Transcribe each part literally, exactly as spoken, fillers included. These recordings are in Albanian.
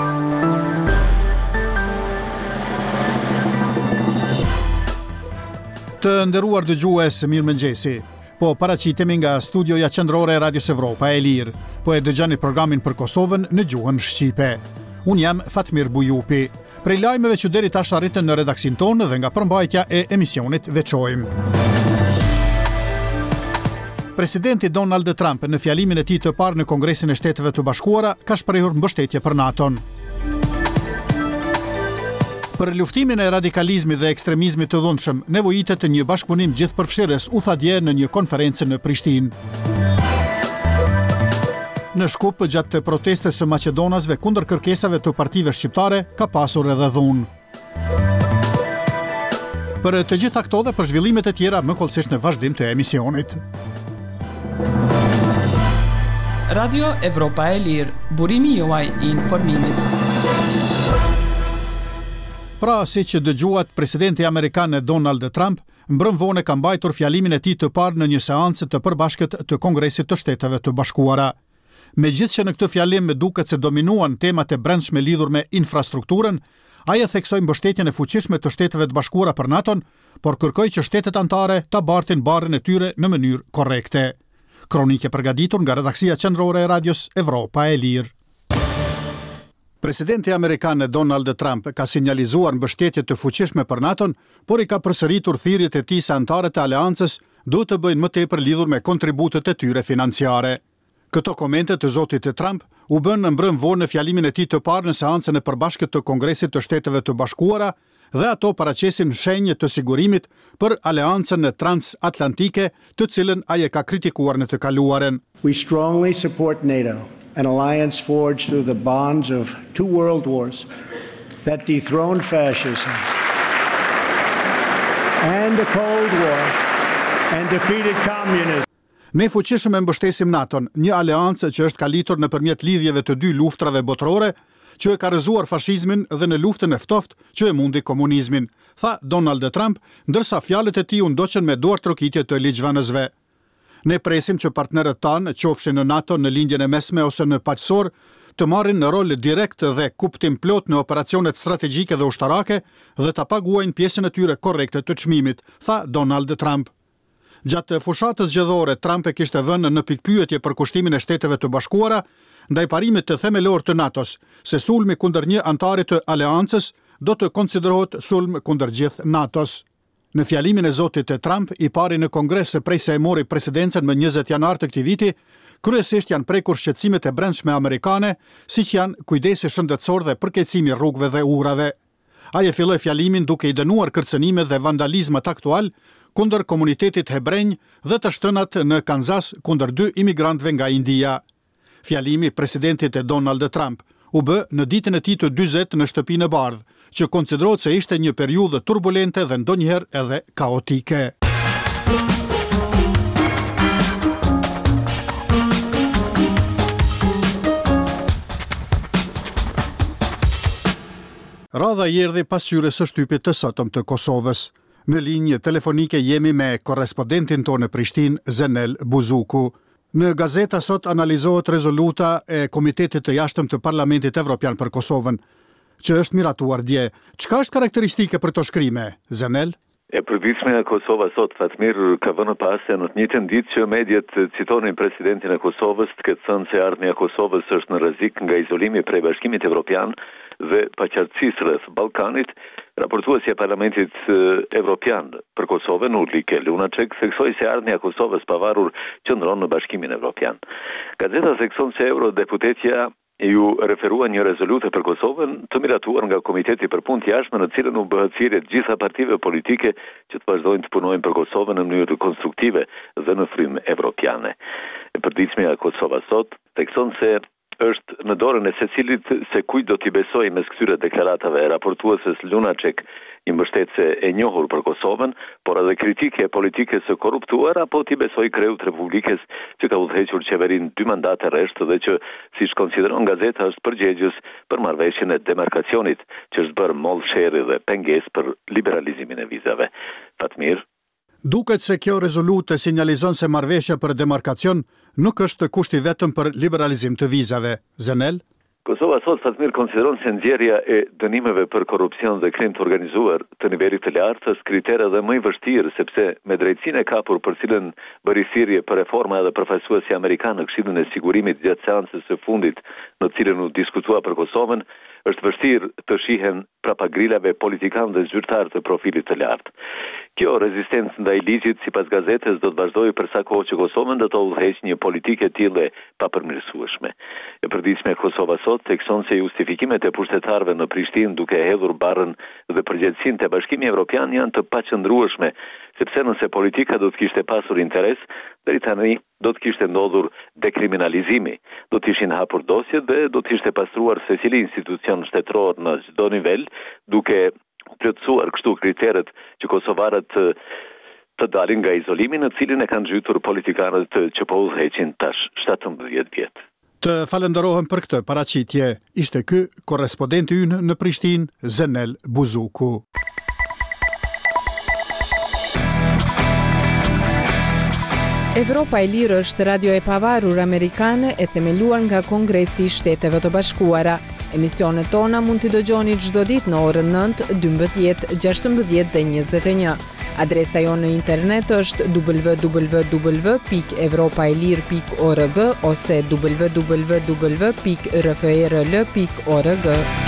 Të nderuar dëgjues, mirëmëngjesi. Po paraqitemi nga studioja qendrore e Radios Evropa e Lirë. Po e dëgjoni programin për Kosovën në gjuhën shqipe. Unë jam Fatmir Bujupi. Prej lajmeve që deri tash arritën në redaksin tonë dhe nga përmbajtja e emisionit veçojmë. Presidenti Donald Trump në fjalimin e tij të parë në Kongresin e Shteteve të Bashkuara ka shprehur mbështetje për NATO-n. Për luftimin e radikalizmit dhe ekstremizmit të dhunshëm, nevojitet një bashkëpunim gjithëpërfshirës, u tha dje në një konferencë në Prishtinë. Në Shkup, gjatë të protestës së maqedonasve kundër kërkesave të partive shqiptare, ka pasur edhe dhunë. Për të gjitha këto dhe për zhvillimet e tjera, më kollësisht në vazhdim të emisionit. Radio Evropa e Lirë, burimi juaj i informimit. Pra, si që dëgjuat, presidenti amerikan Donald Trump mbrëm vonë ka mbajtur fjalimin e tij të parë në një seancë të përbashkët të Kongresit të Shteteve të Bashkuara. Megjithëse që në këtë fjalim duket se dominuan temat e brendshme lidhur me infrastrukturën, ai e theksoi mbështetjen e fuqishme të Shteteve të Bashkuara për NATO-n, por kërkoi që shtetet anëtare ta bartin barrën e tyre në mënyrë korrekte. Kronikë e përgatitur nga redaksia qendrore e Radios Evropa e Lirë. Presidenti amerikan Donald Trump ka sinjalizuar mbështetje të fuqishme për NATO-n, por i ka përsëritur thirrjet e tij se anëtarët e aleancës duhet të bëjnë më tepër lidhur me kontributet e tyre financiare. Këto komente të zotit Trump u bën në mbrëm vonë në fjalimin e tij të parë në seancën e përbashkët të Kongresit të Shteteve të Bashkuara dhe ato paraqesin shenjë të sigurimit për aleancën transatlantike, të cilën ai e ka kritikuar në të kaluaren. We strongly support NATO, an alliance forged through the bonds of two world wars that dethroned fascism and the Cold War and defeated communism. Ne fuqishëm e mbështesim NATO-n, një aleancë që është kalitur nëpërmjet lidhjeve të dy luftrave botërore, që e ka rrëzuar fashizmin dhe në luftën e ftoft që e mundi komunizmin, tha Donald Trump, ndërsa fjalët e tij u ndoqën me duartrokitje të ligjvënësve. Ne presim që partnerët tanë, qofshin në NATO, në lindjen e mesme ose në paqësor, të marrin në rol direkt dhe kuptim plot në operacionet strategjike dhe ushtarake dhe ta paguajnë pjesën e tyre korrekte të çmimit, tha Donald Trump. Gjatë fushatës zgjedhore, Trump e kishte vënë në pikpyetje për kushtimin e Shteteve të Bashkuara ndaj parimit të themelor të NATO-s, se sulmi kundër një antari të aleancës do të konsiderohet sulm kundër gjithë NATO-s. Në fjalimin e zotit Trump, i pari në Kongres prej se e mori presidencën më njëzet janar të këtij viti, kryesisht janë prekur shqetësimet e brendshme amerikane, siç janë kujdesi shëndetësor dhe përkeqësimi rrugëve dhe urave. Ai e filloi fjalimin duke i dënuar kërcënimet dhe vandalizmat aktual kundër komunitetit hebrenj dhe të shtënat në Kansas kundër dy imigrantëve nga India. Fjalimi i presidentit Donald Trump u bë në ditën e tij të dyzet në shtëpinë e bardhë, që konsiderohet se ishte një periudhë turbulente dhe ndonjëherë edhe kaotike. Radha i erdhi pas hyrjes së shtypit të sotëm të Kosovës. Në linjë telefonike jemi me korrespondentin tonë në Prishtinë, Zenel Buzuku. Në gazeta sot analizohet rezoluta e Komitetit të Jashtëm të Parlamentit Evropian për Kosovën, që është miratuar dje. Çka është karakteristike për to shkrime, Zenel? E përditshme e Kosova sot, Fatmir, ka vënë pas se në të njëjtën ditë që mediat citonin presidentin e Kosovës, të ketë thënë se ardhmja e Kosovës është në rrezik nga izolimi prej Bashkimit Evropian dhe paqartësisë rreth Ballkanit, raportuesja e Parlamentit Evropian për Kosovën, Ulrike Lunacek, theksoi se ardhmja e Kosovës pavarur qëndron në Bashkimin Evropian. Gazeta thekson se eurodeputetja ju referua një rezolutë për Kosovën të miratuar nga Komiteti për Punë të Jashtme, në cilën u bëhet thirrje të gjitha partive politike që të vazhdojnë të punojnë për Kosovën në mënyrë konstruktive dhe në frymë evropiane. E përditshmja e Kosovës sot thekson se është në dorën e secilit se kujt do t'i besojë mes këtyre deklaratave. Raportueses Lunacek, një mbështetëse e njohur për Kosovën, por edhe kritike e politikës së korruptuar, apo t'i besojë kreut të Republikës që ka udhëhequr qeverinë dy mandate rresht dhe që, siç konsideron gazeta, është përgjegjës për marrëveshjen e demarkacionit, që është bërë mollë sherrri dhe pengesë për liberalizimin e vizave. Fatmir. Duket se kjo rezolutë sinjalizon se marrëveshja për demarkacion nuk është kushti vetëm për liberalizim të vizave. Zenel? Kosova sot Fatmir konsideron se nxjerrja e dënimeve për korrupsion dhe krim të organizuar të nivelit të lartë është kriter edhe më i vështirë, sepse me drejtësinë e kapur për cilën bëri thirrje për reforma edhe përfaqësuesi amerikan në Këshillin e Sigurimit gjatë seancës së fundit në të cilën u diskutua për Kosovën, është vështirë të shihen prapagrilave politikan dhe zyrtar të profilit të lartë. Kjo rezistencë ndaj ligjit, sipas gazetës, do të vazhdojë për sa kohë që Kosovën do të udhëheqë një politikë e tillë papërmirësueshme. E përditshme Kosova sot thekson se justifikimet e pushtetarëve në Prishtinë duke hedhur barrën dhe përgjegjësinë te Bashkimi Evropian janë të paqëndrueshme, sepse nëse politika do të kishte pasur interes, deri tani do të kishte ndodhur dekriminalizimi, do të ishin hapur dosjet dhe do të ishte pastruar secili institucion shtetëror në çdo nivel, duke plotësuar kështu kriteret që kosovarët të, të dalin nga izolimi në cilin e kanë zhytur politikanët që po udhëheqin tash shtatëmbëdhjetë vjet. Të falenderohem për këtë paraqitje. Ishte ky korrespondenti ynë në Prishtinë, Zenel Buzuku. Evropa e Lirë është radio e pavarur amerikane e themeluar nga Kongresi i Shteteve të Bashkuara. Emisionet tona mund t'i dëgjoni çdo ditë në orën nëntë, dymbëdhjetë, gjashtëmbëdhjetë dhe njëzet e një. Adresa jonë në internet është w w w pikë evropaelir pikë org ose w w w pikë r f e r l pikë org.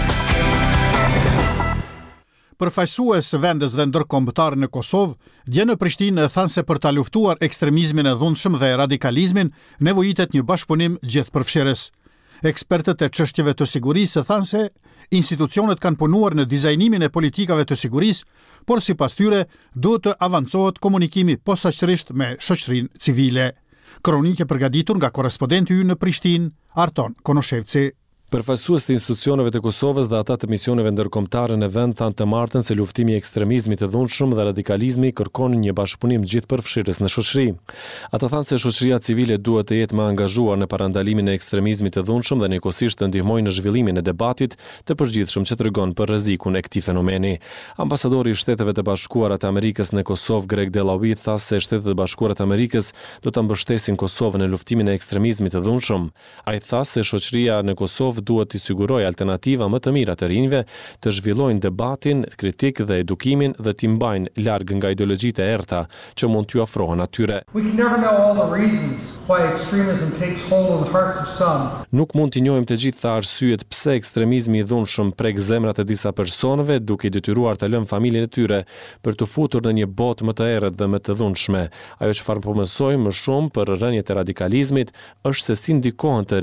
Përfaqësues vendes dhe ndërkombëtar në Kosovë, dje në Prishtinë thanë se për ta luftuar ekstremizmin e dhunshëm dhe radikalizmin, nevojitet një bashkëpunim gjithëpërfshirës. Ekspertët e çështjeve të sigurisë thanë se institucionet kanë punuar në dizajnimin e politikave të sigurisë, por sipas tyre duhet të avancohet komunikimi posaçërisht me shoqërinë civile. Kronikë përgatitur nga korrespondenti ynë në Prishtinë, Arton Konoshevci. Përfaqësues të institucioneve të Kosovës dhe ata të misioneve ndërkombëtare në vend thanë të martën se luftimi i ekstremizmit të dhunshëm dhe radikalizmi kërkon një bashkëpunim gjithëpërfshirës në shoqëri. Ata thanë se shoqëria civile duhet të jetë më angazhuar në parandalimin e ekstremizmit të dhunshëm dhe njëkohësisht të ndihmojë në zhvillimin e debatit të përgjithshëm që tregon për rrezikun e këtij fenomeni. Ambasadori i Shteteve të Bashkuara të Amerikës në Kosovë, Greg Delawi, tha se Shtetet e Bashkuara të Amerikës do ta mbështesin Kosovën në luftimin e ekstremizmit të dhunshëm. Ai tha se shoqëria në Kosovë duhet të sigurojë alternativa më të mira të rinjve, të zhvillojnë debatin, kritik dhe edukimin dhe t'i mbajnë larg nga ideologjitë e errta që mund t'ju ofrohen atyre. Nuk mund t'i njohim të gjitha arsyet pse ekstremizmi i dhunshëm prek zemrat e disa personave, duke i detyruar të lënë familjen e tyre për të futur në një botë më të errët dhe më të dhunshme. Ajo çfarë po mësojmë më shumë për rënjet e radikalizmit është se si ndikohen të